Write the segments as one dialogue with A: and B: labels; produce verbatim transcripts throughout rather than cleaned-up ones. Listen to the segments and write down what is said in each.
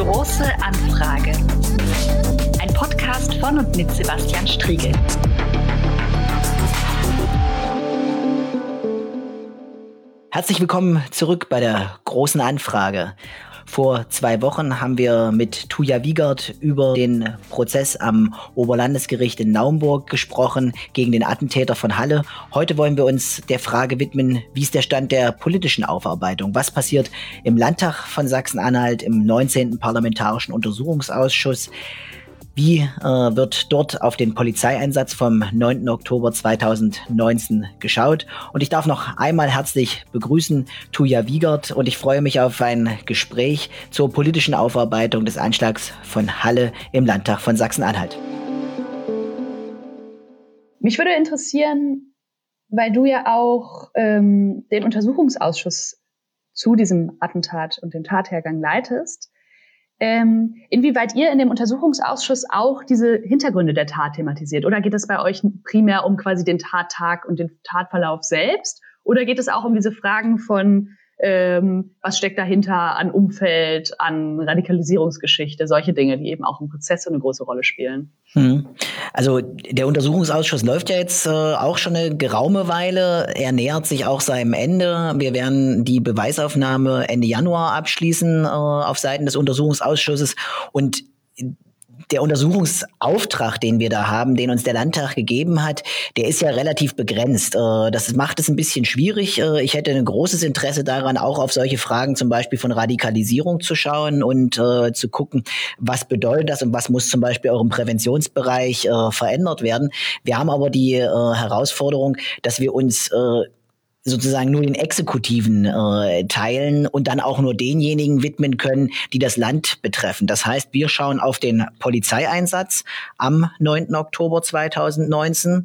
A: Große Anfrage. Ein Podcast von und mit Sebastian Striegel.
B: Herzlich willkommen zurück bei der Großen Anfrage. Vor zwei Wochen haben wir mit Tuija Wiegert über den Prozess am Oberlandesgericht in Naumburg gesprochen gegen den Attentäter von Halle. Heute wollen wir uns der Frage widmen, wie ist der Stand der politischen Aufarbeitung? Was passiert im Landtag von Sachsen-Anhalt, im neunzehnten Parlamentarischen Untersuchungsausschuss? Wie äh, wird dort auf den Polizeieinsatz vom neunten Oktober zweitausendneunzehn geschaut? Und ich darf noch einmal herzlich begrüßen Tuija Wiegert und ich freue mich auf ein Gespräch zur politischen Aufarbeitung des Anschlags von Halle im Landtag von Sachsen-Anhalt.
C: Mich würde interessieren, weil du ja auch ähm, den Untersuchungsausschuss zu diesem Attentat und dem Tathergang leitest, Ähm, inwieweit ihr in dem Untersuchungsausschuss auch diese Hintergründe der Tat thematisiert? Oder geht es bei euch primär um quasi den Tattag und den Tatverlauf selbst? Oder geht es auch um diese Fragen von, ähm, was steckt dahinter an Umfeld, an Radikalisierungsgeschichte, solche Dinge, die eben auch im Prozess so eine große Rolle spielen?
B: Hm. Also der Untersuchungsausschuss läuft ja jetzt äh, auch schon eine geraume Weile. Er nähert sich auch seinem Ende. Wir werden die Beweisaufnahme Ende Januar abschließen äh, auf Seiten des Untersuchungsausschusses. Und der Untersuchungsauftrag, den wir da haben, den uns der Landtag gegeben hat, der ist ja relativ begrenzt. Das macht es ein bisschen schwierig. Ich hätte ein großes Interesse daran, auch auf solche Fragen zum Beispiel von Radikalisierung zu schauen und äh, zu gucken, was bedeutet das und was muss zum Beispiel auch im Präventionsbereich äh, verändert werden. Wir haben aber die äh, Herausforderung, dass wir uns äh, sozusagen nur den exekutiven äh, Teilen und dann auch nur denjenigen widmen können, die das Land betreffen. Das heißt, wir schauen auf den Polizeieinsatz am neunten Oktober zweitausendneunzehn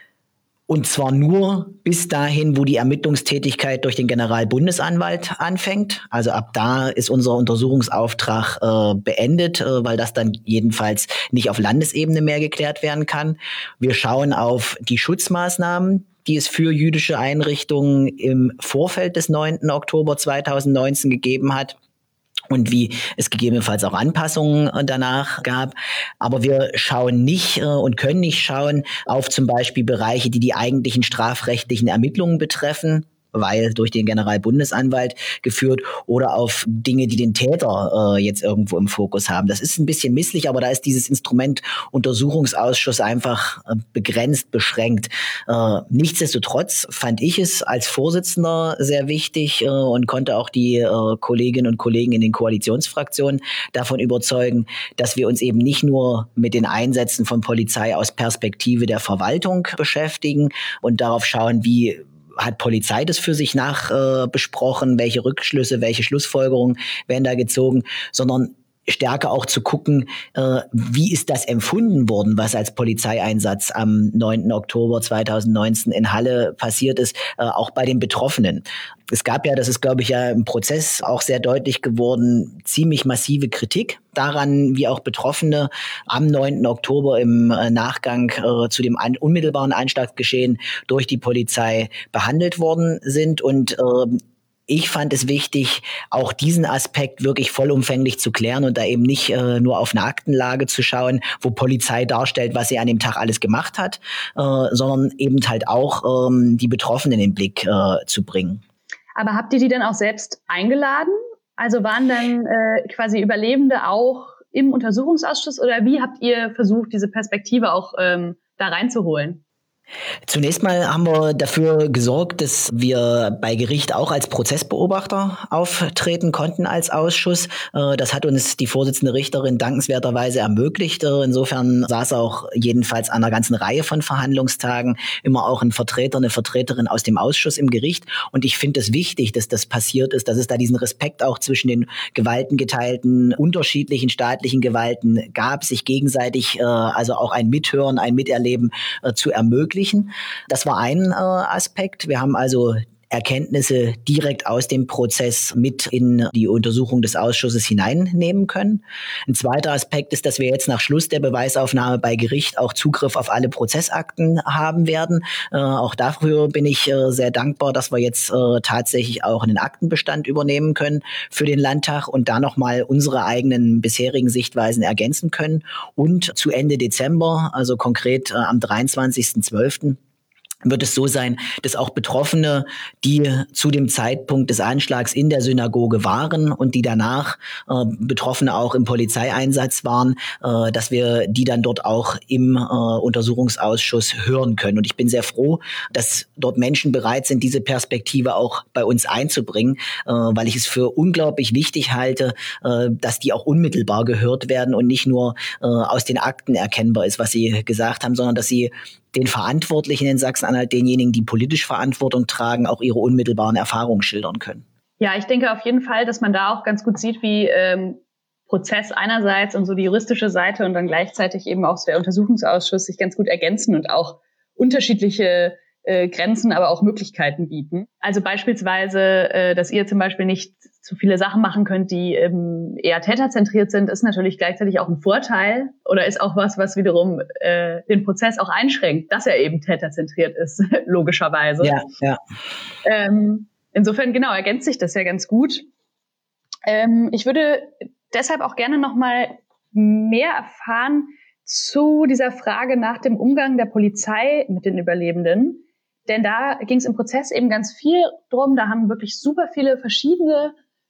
B: und zwar nur bis dahin, wo die Ermittlungstätigkeit durch den Generalbundesanwalt anfängt. Also ab da ist unser Untersuchungsauftrag äh, beendet, äh, weil das dann jedenfalls nicht auf Landesebene mehr geklärt werden kann. Wir schauen auf die Schutzmaßnahmen, die es für jüdische Einrichtungen im Vorfeld des neunten Oktober zweitausendneunzehn gegeben hat und wie es gegebenenfalls auch Anpassungen danach gab. Aber wir schauen nicht äh, und können nicht schauen auf zum Beispiel Bereiche, die die eigentlichen strafrechtlichen Ermittlungen betreffen, weil durch den Generalbundesanwalt geführt, oder auf Dinge, die den Täter äh, jetzt irgendwo im Fokus haben. Das ist ein bisschen misslich, aber da ist dieses Instrument Untersuchungsausschuss einfach äh, begrenzt, beschränkt. Äh, nichtsdestotrotz fand ich es als Vorsitzender sehr wichtig äh, und konnte auch die äh, Kolleginnen und Kollegen in den Koalitionsfraktionen davon überzeugen, dass wir uns eben nicht nur mit den Einsätzen von Polizei aus Perspektive der Verwaltung beschäftigen und darauf schauen, wie hat Polizei das für sich nach äh, besprochen, welche Rückschlüsse, welche Schlussfolgerungen werden da gezogen, sondern stärker auch zu gucken, äh, wie ist das empfunden worden, was als Polizeieinsatz am neunten Oktober zweitausendneunzehn in Halle passiert ist, äh, auch bei den Betroffenen. Es gab ja, das ist glaube ich ja im Prozess auch sehr deutlich geworden, ziemlich massive Kritik daran, wie auch Betroffene am neunten Oktober im äh, Nachgang äh, zu dem an, unmittelbaren Anschlagsgeschehen durch die Polizei behandelt worden sind. Und äh, ich fand es wichtig, auch diesen Aspekt wirklich vollumfänglich zu klären und da eben nicht äh, nur auf eine Aktenlage zu schauen, wo Polizei darstellt, was sie an dem Tag alles gemacht hat, äh, sondern eben halt auch ähm, die Betroffenen in den Blick äh, zu bringen.
C: Aber habt ihr die denn auch selbst eingeladen? Also waren dann äh, quasi Überlebende auch im Untersuchungsausschuss oder wie habt ihr versucht, diese Perspektive auch ähm, da reinzuholen?
B: Zunächst mal haben wir dafür gesorgt, dass wir bei Gericht auch als Prozessbeobachter auftreten konnten als Ausschuss. Das hat uns die Vorsitzende Richterin dankenswerterweise ermöglicht. Insofern saß auch jedenfalls an einer ganzen Reihe von Verhandlungstagen immer auch ein Vertreter, eine Vertreterin aus dem Ausschuss im Gericht. Und ich finde es wichtig, dass das passiert ist, dass es da diesen Respekt auch zwischen den gewaltengeteilten, unterschiedlichen staatlichen Gewalten gab, sich gegenseitig also auch ein Mithören, ein Miterleben zu ermöglichen. Das war ein äh, Aspekt. Wir haben also Erkenntnisse direkt aus dem Prozess mit in die Untersuchung des Ausschusses hineinnehmen können. Ein zweiter Aspekt ist, dass wir jetzt nach Schluss der Beweisaufnahme bei Gericht auch Zugriff auf alle Prozessakten haben werden. Äh, auch dafür bin ich äh, sehr dankbar, dass wir jetzt äh, tatsächlich auch einen Aktenbestand übernehmen können für den Landtag und da nochmal unsere eigenen bisherigen Sichtweisen ergänzen können. Und zu Ende Dezember, also konkret äh, am dreiundzwanzigsten zwölften wird es so sein, dass auch Betroffene, die zu dem Zeitpunkt des Anschlags in der Synagoge waren und die danach äh, Betroffene auch im Polizeieinsatz waren, äh, dass wir die dann dort auch im äh, Untersuchungsausschuss hören können. Und ich bin sehr froh, dass dort Menschen bereit sind, diese Perspektive auch bei uns einzubringen, äh, weil ich es für unglaublich wichtig halte, äh, dass die auch unmittelbar gehört werden und nicht nur äh, aus den Akten erkennbar ist, was Sie gesagt haben, sondern dass sie den Verantwortlichen in Sachsen-Anhalt, denjenigen, die politisch Verantwortung tragen, auch ihre unmittelbaren Erfahrungen schildern können.
C: Ja, ich denke auf jeden Fall, dass man da auch ganz gut sieht, wie ähm, Prozess einerseits und so die juristische Seite und dann gleichzeitig eben auch so der Untersuchungsausschuss sich ganz gut ergänzen und auch unterschiedliche äh, Grenzen, aber auch Möglichkeiten bieten. Also beispielsweise, äh, dass ihr zum Beispiel nicht zu viele Sachen machen könnt, die ähm, eher täterzentriert sind, ist natürlich gleichzeitig auch ein Vorteil oder ist auch was, was wiederum äh, den Prozess auch einschränkt, dass er eben täterzentriert ist, logischerweise.
B: Ja, ja.
C: Ähm, insofern, genau, ergänzt sich das ja ganz gut. Ähm, ich würde deshalb auch gerne noch mal mehr erfahren zu dieser Frage nach dem Umgang der Polizei mit den Überlebenden. Denn da ging es im Prozess eben ganz viel drum. Da haben wirklich super viele verschiedene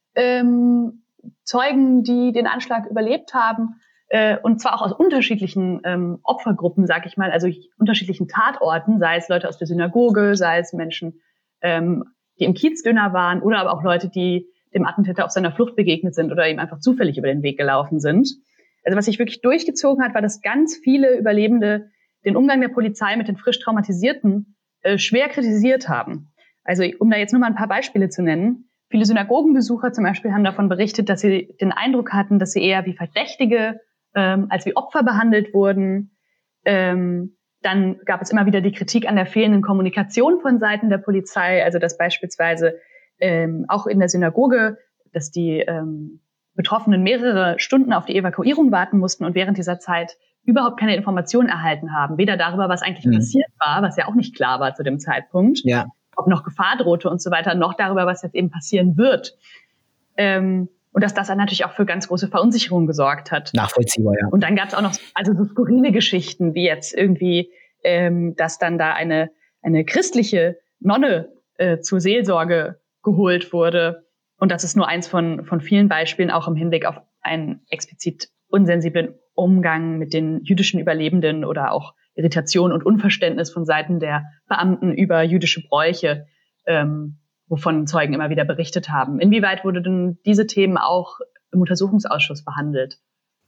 C: ähm, Zeugen, die den Anschlag überlebt haben, äh, und zwar auch aus unterschiedlichen ähm, Opfergruppen, sag ich mal, also unterschiedlichen Tatorten, sei es Leute aus der Synagoge, sei es Menschen, ähm, die im Kiezdöner waren oder aber auch Leute, die dem Attentäter auf seiner Flucht begegnet sind oder ihm einfach zufällig über den Weg gelaufen sind. Also was sich wirklich durchgezogen hat, war, dass ganz viele Überlebende den Umgang der Polizei mit den frisch Traumatisierten äh, schwer kritisiert haben. Also um da jetzt nur mal ein paar Beispiele zu nennen. Viele Synagogenbesucher zum Beispiel haben davon berichtet, dass sie den Eindruck hatten, dass sie eher wie Verdächtige ähm, als wie Opfer behandelt wurden. Ähm, dann gab es immer wieder die Kritik an der fehlenden Kommunikation von Seiten der Polizei. Also dass beispielsweise ähm, auch in der Synagoge, dass die ähm, Betroffenen mehrere Stunden auf die Evakuierung warten mussten und während dieser Zeit überhaupt keine Informationen erhalten haben. Weder darüber, was eigentlich mhm. passiert war, was ja auch nicht klar war zu dem Zeitpunkt,
B: ja.
C: ob noch Gefahr drohte und so weiter, noch darüber, was jetzt eben passieren wird. Ähm, und dass das dann natürlich auch für ganz große Verunsicherung gesorgt hat.
B: Nachvollziehbar, ja.
C: Und dann gab es auch noch also so skurrile Geschichten, wie jetzt irgendwie, ähm, dass dann da eine eine christliche Nonne äh, zur Seelsorge geholt wurde. Und das ist nur eins von von vielen Beispielen, auch im Hinblick auf einen explizit unsensiblen Umgang mit den jüdischen Überlebenden oder auch Irritation und Unverständnis von Seiten der Beamten über jüdische Bräuche, ähm, wovon Zeugen immer wieder berichtet haben. Inwieweit wurde denn diese Themen auch im Untersuchungsausschuss behandelt?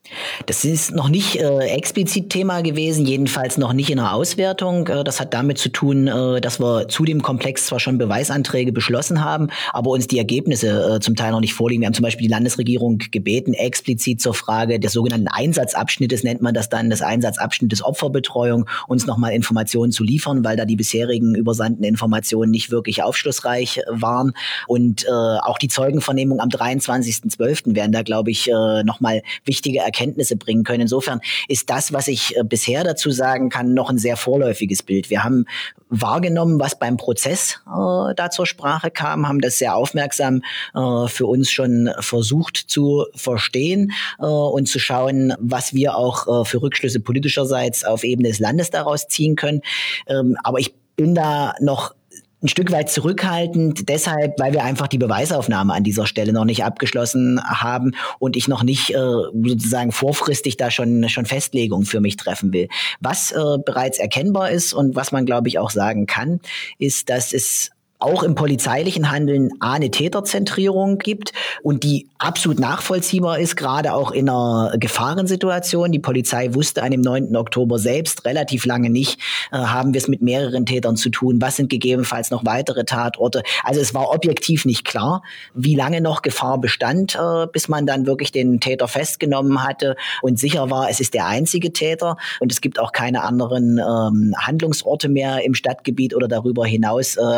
B: Das ist noch nicht äh, explizit Thema gewesen, jedenfalls noch nicht in der Auswertung. Äh, das hat damit zu tun, äh, dass wir zu dem Komplex zwar schon Beweisanträge beschlossen haben, aber uns die Ergebnisse äh, zum Teil noch nicht vorliegen. Wir haben zum Beispiel die Landesregierung gebeten, explizit zur Frage des sogenannten Einsatzabschnittes, nennt man das dann, des Einsatzabschnittes Opferbetreuung, uns nochmal Informationen zu liefern, weil da die bisherigen übersandten Informationen nicht wirklich aufschlussreich waren. Und äh, auch die Zeugenvernehmung am dreiundzwanzigsten zwölften werden da, glaube ich, äh, nochmal wichtige Erkenntnisse bringen können. Insofern ist das, was ich äh, bisher dazu sagen kann, noch ein sehr vorläufiges Bild. Wir haben wahrgenommen, was beim Prozess äh, da zur Sprache kam, haben das sehr aufmerksam äh, für uns schon versucht zu verstehen äh, und zu schauen, was wir auch äh, für Rückschlüsse politischerseits auf Ebene des Landes daraus ziehen können. Ähm, aber ich bin da noch ein Stück weit zurückhaltend, deshalb, weil wir einfach die Beweisaufnahme an dieser Stelle noch nicht abgeschlossen haben und ich noch nicht äh, sozusagen vorfristig da schon schon Festlegungen für mich treffen will. Was äh, bereits erkennbar ist und was man, glaube ich, auch sagen kann, ist, dass es auch im polizeilichen Handeln A, eine Täterzentrierung gibt und die absolut nachvollziehbar ist, gerade auch in einer Gefahrensituation. Die Polizei wusste an dem neunten Oktober selbst relativ lange nicht, äh, haben wir es mit mehreren Tätern zu tun, was sind gegebenenfalls noch weitere Tatorte. Also es war objektiv nicht klar, wie lange noch Gefahr bestand, äh, bis man dann wirklich den Täter festgenommen hatte und sicher war, es ist der einzige Täter und es gibt auch keine anderen ähm, Handlungsorte mehr im Stadtgebiet oder darüber hinaus, äh, an denen er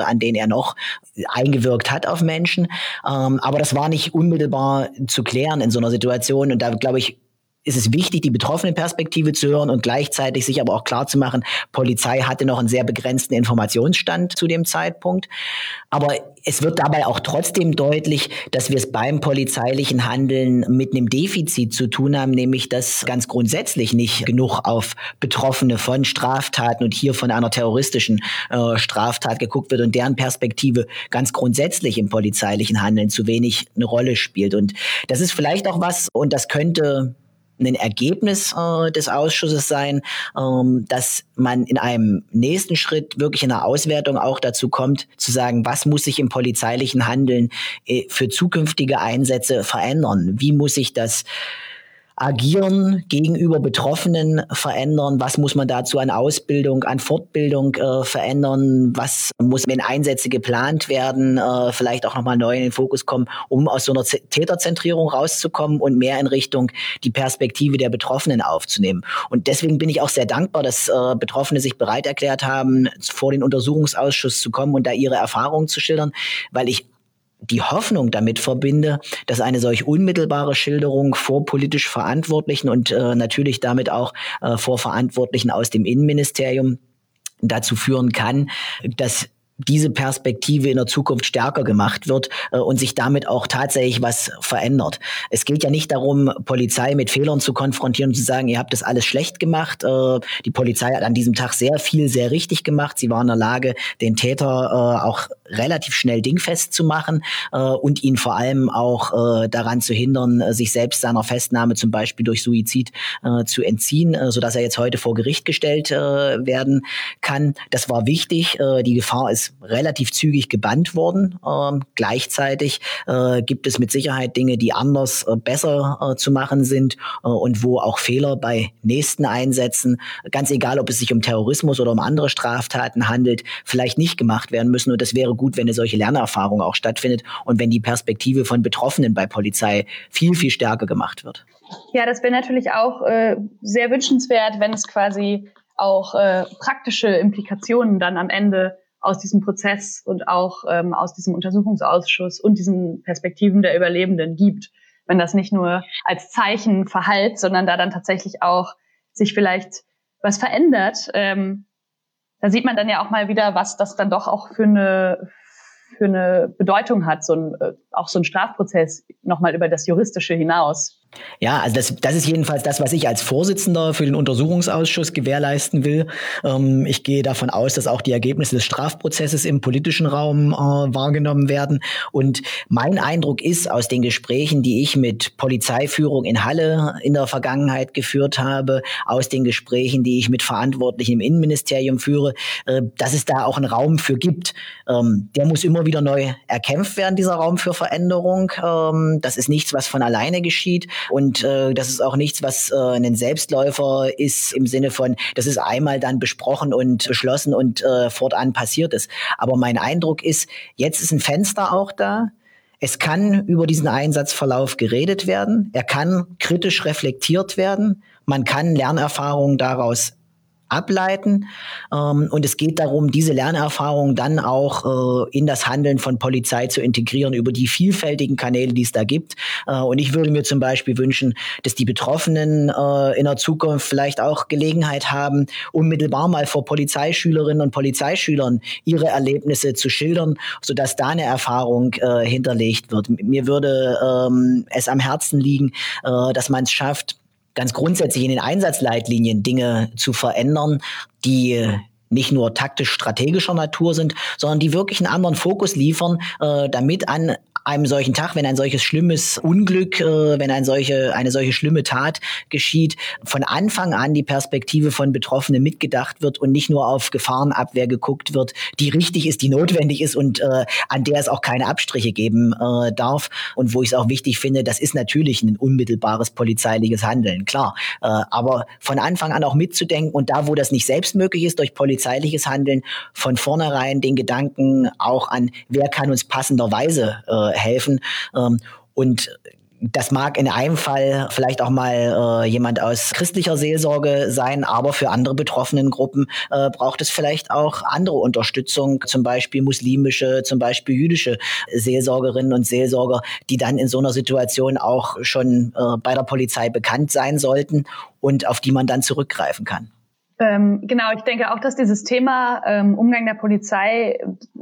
B: noch eingewirkt hat auf Menschen. Ähm, aber das war nicht unmittelbar zu klären in so einer Situation. Und da, glaube ich, ist es wichtig, die Betroffenenperspektive zu hören und gleichzeitig sich aber auch klar zu machen, Polizei hatte noch einen sehr begrenzten Informationsstand zu dem Zeitpunkt. Aber es wird dabei auch trotzdem deutlich, dass wir es beim polizeilichen Handeln mit einem Defizit zu tun haben, nämlich dass ganz grundsätzlich nicht genug auf Betroffene von Straftaten und hier von einer terroristischen äh, Straftat geguckt wird und deren Perspektive ganz grundsätzlich im polizeilichen Handeln zu wenig eine Rolle spielt. Und das ist vielleicht auch was, und das könnte ein Ergebnis äh, des Ausschusses sein, ähm, dass man in einem nächsten Schritt wirklich in der Auswertung auch dazu kommt, zu sagen, was muss sich im polizeilichen Handeln äh, für zukünftige Einsätze verändern? Wie muss sich das Agieren gegenüber Betroffenen verändern? Was muss man dazu an Ausbildung, an Fortbildung äh, verändern? Was muss, wenn Einsätze geplant werden, äh, vielleicht auch nochmal neu in den Fokus kommen, um aus so einer Z- Täterzentrierung rauszukommen und mehr in Richtung die Perspektive der Betroffenen aufzunehmen? Und deswegen bin ich auch sehr dankbar, dass äh, Betroffene sich bereit erklärt haben, vor den Untersuchungsausschuss zu kommen und da ihre Erfahrungen zu schildern, weil ich die Hoffnung damit verbinde, dass eine solch unmittelbare Schilderung vor politisch Verantwortlichen und äh, natürlich damit auch äh, vor Verantwortlichen aus dem Innenministerium dazu führen kann, dass diese Perspektive in der Zukunft stärker gemacht wird äh, und sich damit auch tatsächlich was verändert. Es geht ja nicht darum, Polizei mit Fehlern zu konfrontieren und zu sagen, ihr habt das alles schlecht gemacht. Äh, die Polizei hat an diesem Tag sehr viel, sehr richtig gemacht. Sie war in der Lage, den Täter äh, auch relativ schnell dingfest zu machen äh, und ihn vor allem auch äh, daran zu hindern, äh, sich selbst seiner Festnahme zum Beispiel durch Suizid äh, zu entziehen, äh, sodass er jetzt heute vor Gericht gestellt äh, werden kann. Das war wichtig. Äh, die Gefahr ist relativ zügig gebannt worden. Ähm, gleichzeitig äh, gibt es mit Sicherheit Dinge, die anders äh, besser äh, zu machen sind äh, und wo auch Fehler bei nächsten Einsätzen, ganz egal, ob es sich um Terrorismus oder um andere Straftaten handelt, vielleicht nicht gemacht werden müssen. Und das wäre gut, wenn eine solche Lernerfahrung auch stattfindet und wenn die Perspektive von Betroffenen bei Polizei viel, viel stärker gemacht wird.
C: Ja, das wäre natürlich auch äh, sehr wünschenswert, wenn es quasi auch äh, praktische Implikationen dann am Ende aus diesem Prozess und auch ähm, aus diesem Untersuchungsausschuss und diesen Perspektiven der Überlebenden gibt. Wenn das nicht nur als Zeichen verhallt, sondern da dann tatsächlich auch sich vielleicht was verändert. Ähm, da sieht man dann ja auch mal wieder, was das dann doch auch für eine für eine Bedeutung hat, so ein, auch so ein Strafprozess nochmal über das Juristische hinaus.
B: Ja, also das, das ist jedenfalls das, was ich als Vorsitzender für den Untersuchungsausschuss gewährleisten will. Ähm, ich gehe davon aus, dass auch die Ergebnisse des Strafprozesses im politischen Raum äh, wahrgenommen werden. Und mein Eindruck ist aus den Gesprächen, die ich mit Polizeiführung in Halle in der Vergangenheit geführt habe, aus den Gesprächen, die ich mit Verantwortlichen im Innenministerium führe, äh, dass es da auch einen Raum für gibt. Ähm, der muss immer wieder neu erkämpft werden, dieser Raum für Veränderung. Ähm, das ist nichts, was von alleine geschieht. Und äh, das ist auch nichts, was äh, ein Selbstläufer ist im Sinne von, das ist einmal dann besprochen und beschlossen und äh, fortan passiert ist. Aber mein Eindruck ist, jetzt ist ein Fenster auch da. Es kann über diesen Einsatzverlauf geredet werden. Er kann kritisch reflektiert werden. Man kann Lernerfahrungen daraus ableiten. Ähm, und es geht darum, diese Lernerfahrung dann auch äh, in das Handeln von Polizei zu integrieren über die vielfältigen Kanäle, die es da gibt. Äh, und ich würde mir zum Beispiel wünschen, dass die Betroffenen äh, in der Zukunft vielleicht auch Gelegenheit haben, unmittelbar mal vor Polizeischülerinnen und Polizeischülern ihre Erlebnisse zu schildern, sodass da eine Erfahrung äh, hinterlegt wird. Mir würde ähm, es am Herzen liegen, äh, dass man es schafft, ganz grundsätzlich in den Einsatzleitlinien Dinge zu verändern, die nicht nur taktisch-strategischer Natur sind, sondern die wirklich einen anderen Fokus liefern, äh, damit an einem solchen Tag, wenn ein solches schlimmes Unglück, äh, wenn ein solche, eine solche schlimme Tat geschieht, von Anfang an die Perspektive von Betroffenen mitgedacht wird und nicht nur auf Gefahrenabwehr geguckt wird, die richtig ist, die notwendig ist und äh, an der es auch keine Abstriche geben äh, darf. Und wo ich es auch wichtig finde, das ist natürlich ein unmittelbares polizeiliches Handeln, klar. Äh, aber von Anfang an auch mitzudenken und da, wo das nicht selbst möglich ist, durch polizeiliches Handeln, von vornherein den Gedanken auch an, wer kann uns passenderweise äh, helfen. Ähm, und Das mag in einem Fall vielleicht auch mal äh, jemand aus christlicher Seelsorge sein, aber für andere betroffenen Gruppen äh, braucht es vielleicht auch andere Unterstützung, zum Beispiel muslimische, zum Beispiel jüdische Seelsorgerinnen und Seelsorger, die dann in so einer Situation auch schon äh, bei der Polizei bekannt sein sollten und auf die man dann zurückgreifen kann.
C: Ähm, genau, ich denke auch, dass dieses Thema ähm, Umgang der Polizei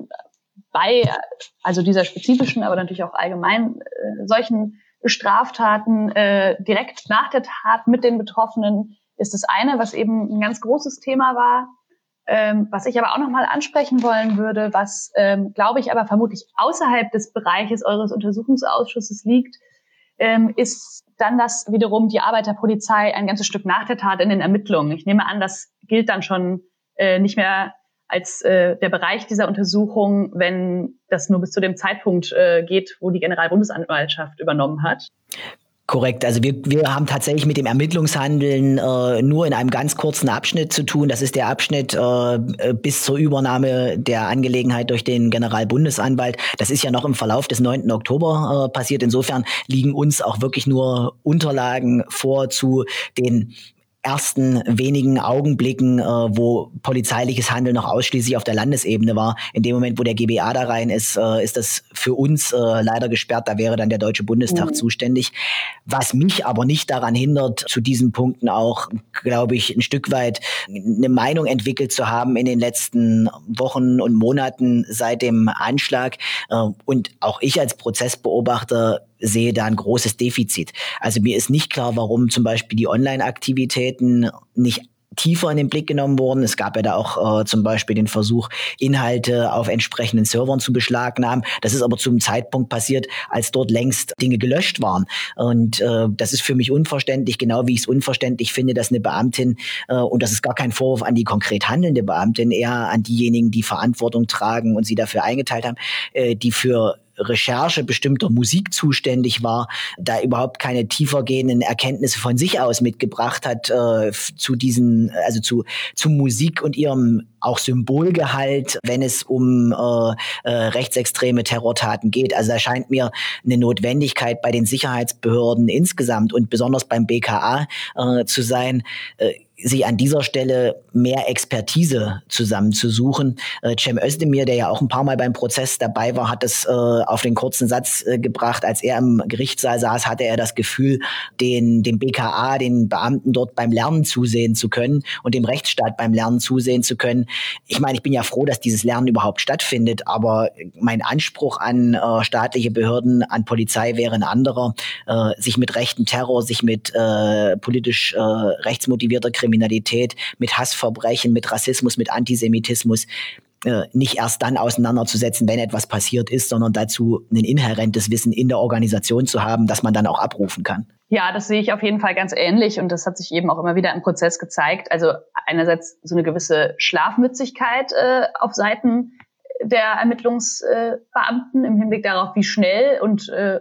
C: bei, also dieser spezifischen, aber natürlich auch allgemein äh, solchen Straftaten äh, direkt nach der Tat mit den Betroffenen ist das eine, was eben ein ganz großes Thema war. Ähm, was ich aber auch nochmal ansprechen wollen würde, was, ähm, glaube ich, aber vermutlich außerhalb des Bereiches eures Untersuchungsausschusses liegt, ähm, ist dann das wiederum die Arbeit der Polizei ein ganzes Stück nach der Tat in den Ermittlungen. Ich nehme an, das gilt dann schon äh, nicht mehr als äh, der Bereich dieser Untersuchung, wenn das nur bis zu dem Zeitpunkt äh, geht, wo die Generalbundesanwaltschaft übernommen hat.
B: Korrekt, also wir, wir haben tatsächlich mit dem Ermittlungshandeln äh, nur in einem ganz kurzen Abschnitt zu tun. Das ist der Abschnitt äh, bis zur Übernahme der Angelegenheit durch den Generalbundesanwalt. Das ist ja noch im Verlauf des neunten Oktober äh, passiert. Insofern liegen uns auch wirklich nur Unterlagen vor zu den ersten wenigen Augenblicken, äh, wo polizeiliches Handeln noch ausschließlich auf der Landesebene war. In dem Moment, wo der G B A da rein ist, äh, ist das für uns äh, leider gesperrt. Da wäre dann der Deutsche Bundestag mhm. zuständig. Was mich aber nicht daran hindert, zu diesen Punkten auch, glaube ich, ein Stück weit eine Meinung entwickelt zu haben in den letzten Wochen und Monaten seit dem Anschlag. Äh, und auch ich als Prozessbeobachter sehe da ein großes Defizit. Also mir ist nicht klar, warum zum Beispiel die Online-Aktivitäten nicht tiefer in den Blick genommen wurden. Es gab ja da auch äh, zum Beispiel den Versuch, Inhalte auf entsprechenden Servern zu beschlagnahmen. Das ist aber zum Zeitpunkt passiert, als dort längst Dinge gelöscht waren. Und äh, das ist für mich unverständlich, genau wie ich es unverständlich finde, dass eine Beamtin, äh, und das ist gar kein Vorwurf an die konkret handelnde Beamtin, eher an diejenigen, die Verantwortung tragen und sie dafür eingeteilt haben, äh, die für Recherche bestimmter Musik zuständig war, da überhaupt keine tiefergehenden Erkenntnisse von sich aus mitgebracht hat äh, zu diesen, also zu zu Musik und ihrem auch Symbolgehalt, wenn es um äh, äh, rechtsextreme Terrortaten geht. Also da scheint mir eine Notwendigkeit bei den Sicherheitsbehörden insgesamt und besonders beim B K A äh, zu sein, äh, sich an dieser Stelle mehr Expertise zusammenzusuchen. Äh, Cem Özdemir, der ja auch ein paar Mal beim Prozess dabei war, hat es äh, auf den kurzen Satz äh, gebracht, als er im Gerichtssaal saß, hatte er das Gefühl, den dem B K A, den Beamten dort beim Lernen zusehen zu können und dem Rechtsstaat beim Lernen zusehen zu können. Ich meine, ich bin ja froh, dass dieses Lernen überhaupt stattfindet, aber mein Anspruch an äh, staatliche Behörden, an Polizei wäre ein anderer, äh, sich mit rechten Terror, sich mit äh, politisch äh, rechtsmotivierter Kriminalität, mit Hassverbrechen, mit Rassismus, mit Antisemitismus äh, nicht erst dann auseinanderzusetzen, wenn etwas passiert ist, sondern dazu ein inhärentes Wissen in der Organisation zu haben, das man dann auch abrufen kann.
C: Ja, das sehe ich auf jeden Fall ganz ähnlich und das hat sich eben auch immer wieder im Prozess gezeigt. Also einerseits so eine gewisse Schlafmützigkeit äh, auf Seiten der Ermittlungsbeamten äh, im Hinblick darauf, wie schnell und äh,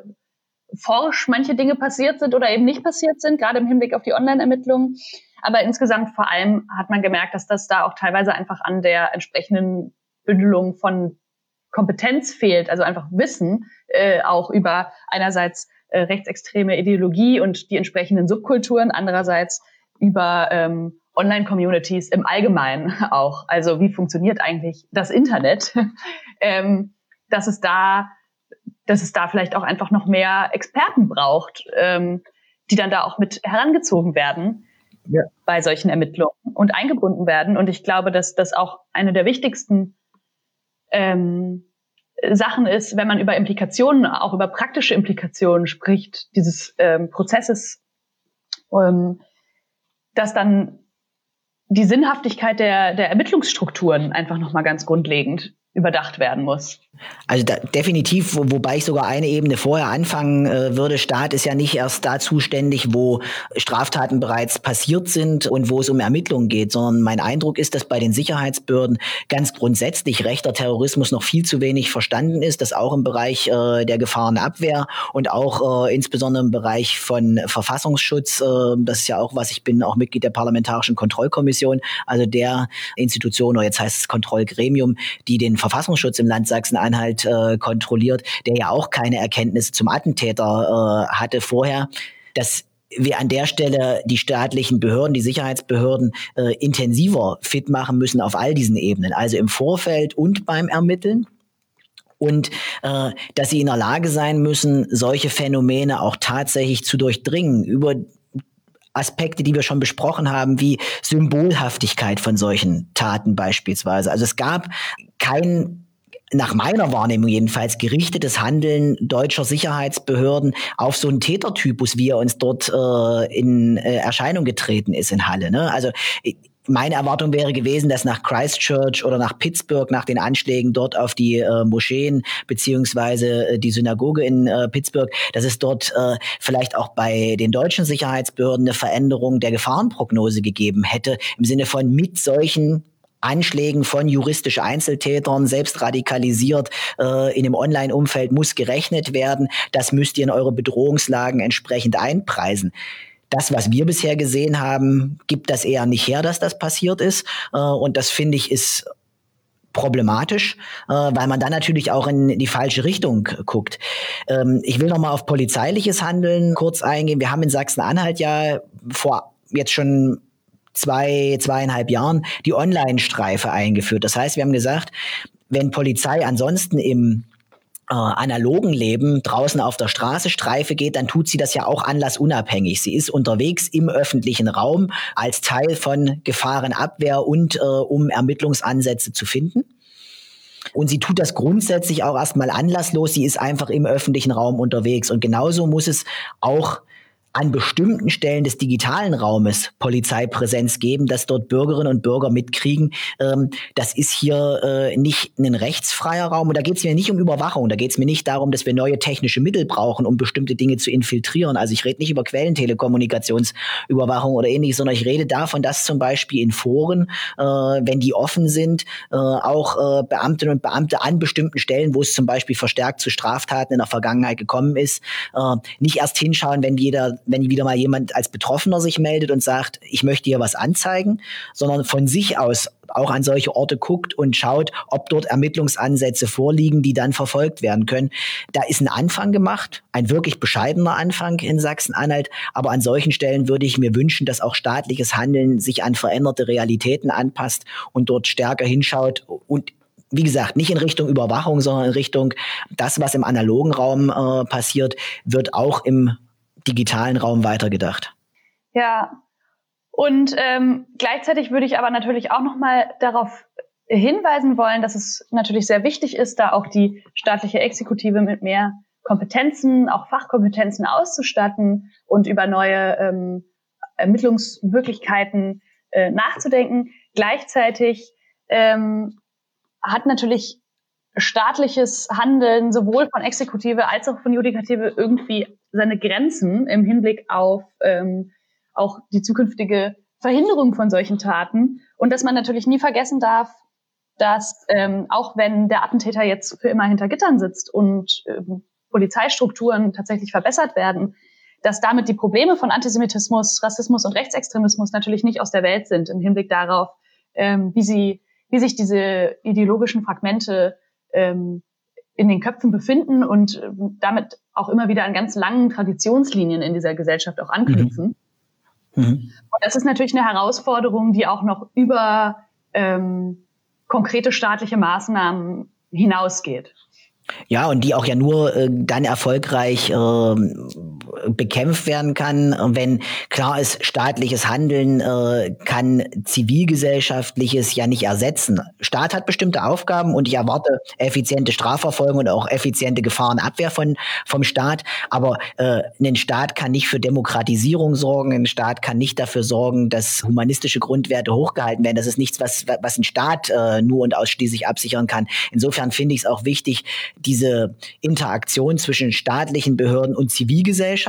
C: forsch manche Dinge passiert sind oder eben nicht passiert sind, gerade im Hinblick auf die Online-Ermittlungen. Aber insgesamt vor allem hat man gemerkt, dass das da auch teilweise einfach an der entsprechenden Bündelung von Kompetenz fehlt, also einfach Wissen äh, auch über einerseits äh, rechtsextreme Ideologie und die entsprechenden Subkulturen, andererseits über ähm, Online-Communities im Allgemeinen auch. Also wie funktioniert eigentlich das Internet? ähm, dass es da, dass es da vielleicht auch einfach noch mehr Experten braucht, ähm, die dann da auch mit herangezogen werden. Ja. Bei solchen Ermittlungen und eingebunden werden. Und ich glaube, dass das auch eine der wichtigsten ähm, Sachen ist, wenn man über Implikationen, auch über praktische Implikationen spricht, dieses ähm, Prozesses, ähm, dass dann die Sinnhaftigkeit der, der Ermittlungsstrukturen einfach nochmal ganz grundlegend überdacht werden muss.
B: Also da, definitiv, wo, wobei ich sogar eine Ebene vorher anfangen äh, würde. Staat ist ja nicht erst da zuständig, wo Straftaten bereits passiert sind und wo es um Ermittlungen geht, sondern mein Eindruck ist, dass bei den Sicherheitsbehörden ganz grundsätzlich rechter Terrorismus noch viel zu wenig verstanden ist, dass auch im Bereich äh, der Gefahrenabwehr und auch äh, insbesondere im Bereich von Verfassungsschutz, äh, das ist ja auch was, ich bin auch Mitglied der Parlamentarischen Kontrollkommission, also der Institution, oder jetzt heißt es Kontrollgremium, die den Verfassungsschutz im Land Sachsen-Anhalt äh, kontrolliert, der ja auch keine Erkenntnisse zum Attentäter äh, hatte vorher, dass wir an der Stelle die staatlichen Behörden, die Sicherheitsbehörden äh, intensiver fit machen müssen auf all diesen Ebenen, also im Vorfeld und beim Ermitteln. Und äh, dass sie in der Lage sein müssen, solche Phänomene auch tatsächlich zu durchdringen über Aspekte, die wir schon besprochen haben, wie Symbolhaftigkeit von solchen Taten beispielsweise. Also es gab kein, nach meiner Wahrnehmung jedenfalls, gerichtetes Handeln deutscher Sicherheitsbehörden auf so einen Tätertypus, wie er uns dort äh, in äh, Erscheinung getreten ist in Halle. Ne? Also meine Erwartung wäre gewesen, dass nach Christchurch oder nach Pittsburgh, nach den Anschlägen dort auf die äh, Moscheen beziehungsweise äh, die Synagoge in äh, Pittsburgh, dass es dort äh, vielleicht auch bei den deutschen Sicherheitsbehörden eine Veränderung der Gefahrenprognose gegeben hätte, im Sinne von mit solchen Anschlägen von juristischen Einzeltätern, selbst radikalisiert äh, in dem Online-Umfeld muss gerechnet werden. Das müsst ihr in eure Bedrohungslagen entsprechend einpreisen. Das, was wir bisher gesehen haben, gibt das eher nicht her, dass das passiert ist. Äh, und das, finde ich, ist problematisch, äh, weil man dann natürlich auch in die falsche Richtung guckt. Ähm, ich will noch mal auf polizeiliches Handeln kurz eingehen. Wir haben in Sachsen-Anhalt ja vor jetzt schon zwei, zweieinhalb Jahren die Online-Streife eingeführt. Das heißt, wir haben gesagt, wenn Polizei ansonsten im äh, analogen Leben draußen auf der Straße Streife geht, dann tut sie das ja auch anlassunabhängig. Sie ist unterwegs im öffentlichen Raum als Teil von Gefahrenabwehr und äh, um Ermittlungsansätze zu finden. Und sie tut das grundsätzlich auch erstmal anlasslos. Sie ist einfach im öffentlichen Raum unterwegs. Und genauso muss es auch an bestimmten Stellen des digitalen Raumes Polizeipräsenz geben, dass dort Bürgerinnen und Bürger mitkriegen, ähm, das ist hier äh, nicht ein rechtsfreier Raum. Und da geht es mir nicht um Überwachung, da geht es mir nicht darum, dass wir neue technische Mittel brauchen, um bestimmte Dinge zu infiltrieren. Also ich rede nicht über Quellentelekommunikationsüberwachung oder ähnliches, sondern ich rede davon, dass zum Beispiel in Foren, äh, wenn die offen sind, äh, auch äh, Beamtinnen und Beamte an bestimmten Stellen, wo es zum Beispiel verstärkt zu Straftaten in der Vergangenheit gekommen ist, äh, nicht erst hinschauen, wenn jeder wenn wieder mal jemand als Betroffener sich meldet und sagt, ich möchte hier was anzeigen, sondern von sich aus auch an solche Orte guckt und schaut, ob dort Ermittlungsansätze vorliegen, die dann verfolgt werden können. Da ist ein Anfang gemacht, ein wirklich bescheidener Anfang in Sachsen-Anhalt, aber an solchen Stellen würde ich mir wünschen, dass auch staatliches Handeln sich an veränderte Realitäten anpasst und dort stärker hinschaut und wie gesagt, nicht in Richtung Überwachung, sondern in Richtung das, was im analogen Raum äh, passiert, wird auch im digitalen Raum weitergedacht.
C: Ja, und ähm, gleichzeitig würde ich aber natürlich auch noch mal darauf hinweisen wollen, dass es natürlich sehr wichtig ist, da auch die staatliche Exekutive mit mehr Kompetenzen, auch Fachkompetenzen auszustatten und über neue ähm, Ermittlungsmöglichkeiten äh, nachzudenken. Gleichzeitig ähm, hat natürlich staatliches Handeln sowohl von Exekutive als auch von Judikative irgendwie seine Grenzen im Hinblick auf ähm, auch die zukünftige Verhinderung von solchen Taten. Und dass man natürlich nie vergessen darf, dass ähm, auch wenn der Attentäter jetzt für immer hinter Gittern sitzt und ähm, Polizeistrukturen tatsächlich verbessert werden, dass damit die Probleme von Antisemitismus, Rassismus und Rechtsextremismus natürlich nicht aus der Welt sind im Hinblick darauf, ähm, wie sie, wie sich diese ideologischen Fragmente ähm, in den Köpfen befinden und äh, damit auch immer wieder an ganz langen Traditionslinien in dieser Gesellschaft auch anknüpfen. Mhm. Mhm. Und das ist natürlich eine Herausforderung, die auch noch über ähm, konkrete staatliche Maßnahmen hinausgeht.
B: Ja, und die auch ja nur äh, dann erfolgreich äh, bekämpft werden kann, wenn klar ist, staatliches Handeln äh, kann zivilgesellschaftliches ja nicht ersetzen. Staat hat bestimmte Aufgaben und ich erwarte effiziente Strafverfolgung und auch effiziente Gefahrenabwehr von vom Staat. Aber äh, ein Staat kann nicht für Demokratisierung sorgen, ein Staat kann nicht dafür sorgen, dass humanistische Grundwerte hochgehalten werden. Das ist nichts, was was ein Staat äh, nur und ausschließlich absichern kann. Insofern finde ich es auch wichtig, diese Interaktion zwischen staatlichen Behörden und Zivilgesellschaft,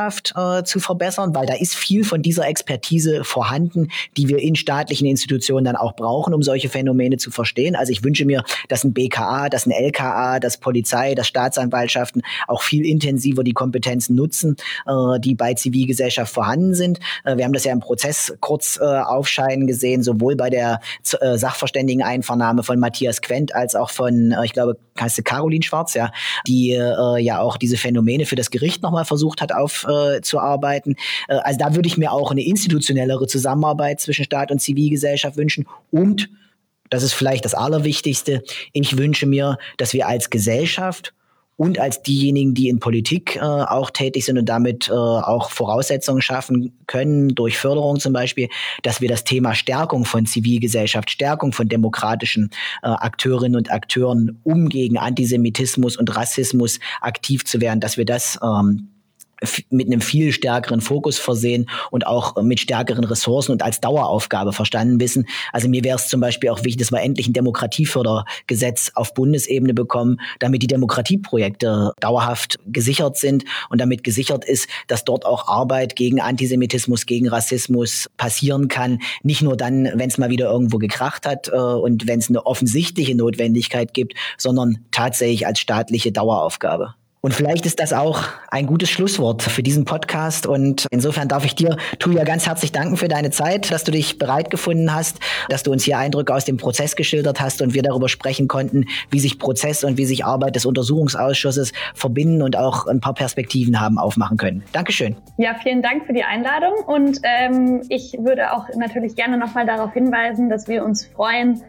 B: Zivilgesellschaft äh, zu verbessern, weil da ist viel von dieser Expertise vorhanden, die wir in staatlichen Institutionen dann auch brauchen, um solche Phänomene zu verstehen. Also ich wünsche mir, dass ein B K A, dass ein L K A, dass Polizei, dass Staatsanwaltschaften auch viel intensiver die Kompetenzen nutzen, äh, die bei Zivilgesellschaft vorhanden sind. Äh, wir haben das ja im Prozess kurz äh, aufscheinen gesehen, sowohl bei der äh, Sachverständigeneinvernahme von Matthias Quent als auch von, äh, ich glaube, heißt sie Caroline Schwarz, ja, die äh, ja auch diese Phänomene für das Gericht nochmal versucht hat aufzuarbeiten. Äh, äh, also da würde ich mir auch eine institutionellere Zusammenarbeit zwischen Staat und Zivilgesellschaft wünschen. Und, das ist vielleicht das Allerwichtigste, ich wünsche mir, dass wir als Gesellschaft und als diejenigen, die in Politik äh, auch tätig sind und damit äh, auch Voraussetzungen schaffen können, durch Förderung zum Beispiel, dass wir das Thema Stärkung von Zivilgesellschaft, Stärkung von demokratischen äh, Akteurinnen und Akteuren, um gegen Antisemitismus und Rassismus aktiv zu werden, dass wir das ähm, mit einem viel stärkeren Fokus versehen und auch mit stärkeren Ressourcen und als Daueraufgabe verstanden wissen. Also mir wäre es zum Beispiel auch wichtig, dass wir endlich ein Demokratiefördergesetz auf Bundesebene bekommen, damit die Demokratieprojekte dauerhaft gesichert sind und damit gesichert ist, dass dort auch Arbeit gegen Antisemitismus, gegen Rassismus passieren kann. Nicht nur dann, wenn es mal wieder irgendwo gekracht hat äh, und wenn es eine offensichtliche Notwendigkeit gibt, sondern tatsächlich als staatliche Daueraufgabe. Und vielleicht ist das auch ein gutes Schlusswort für diesen Podcast. Und insofern darf ich dir, Tuija, ganz herzlich danken für deine Zeit, dass du dich bereit gefunden hast, dass du uns hier Eindrücke aus dem Prozess geschildert hast und wir darüber sprechen konnten, wie sich Prozess und wie sich Arbeit des Untersuchungsausschusses verbinden und auch ein paar Perspektiven haben aufmachen können. Dankeschön.
C: Ja, vielen Dank für die Einladung. Und ähm, ich würde auch natürlich gerne nochmal darauf hinweisen, dass wir uns freuen,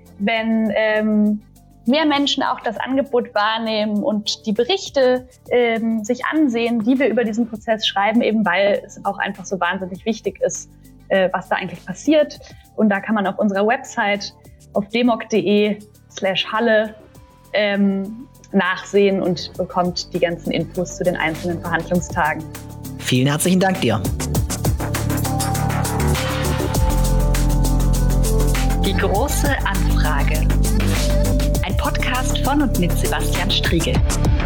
C: wenn ähm, mehr Menschen auch das Angebot wahrnehmen und die Berichte ähm, sich ansehen, die wir über diesen Prozess schreiben, eben weil es auch einfach so wahnsinnig wichtig ist, äh, was da eigentlich passiert. Und da kann man auf unserer Website auf democ.de slash Halle ähm, nachsehen und bekommt die ganzen Infos zu den einzelnen Verhandlungstagen.
B: Vielen herzlichen Dank dir.
A: Die große Anfrage. Ein Podcast von und mit Sebastian Striegel.